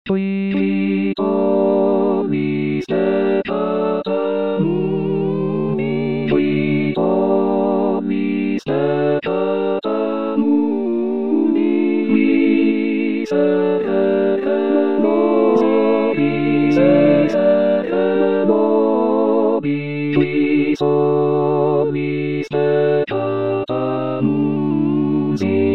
Qui omniste catamum, qui omniste catamum, qui omniste catamum,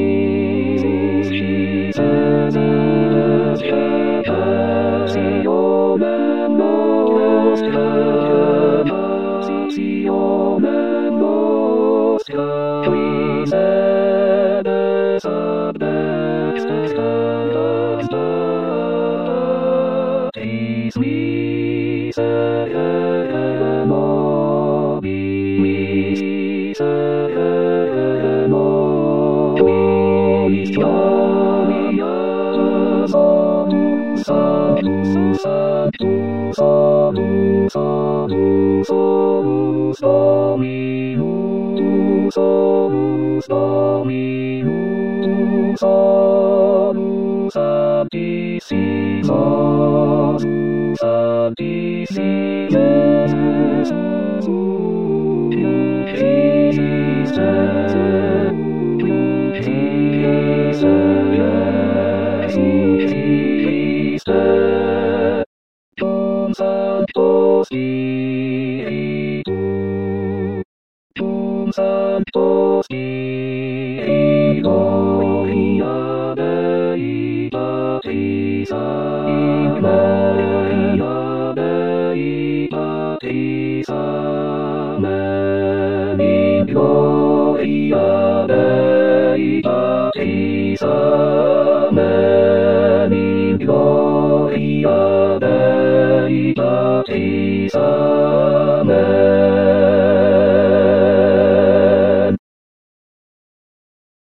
Santo Spiritu, Gloria Dei Patris, Gloria Dei Patris, Amen. In Gloria Dei Patris, Amen. In Gloria Dei Patris, Amen.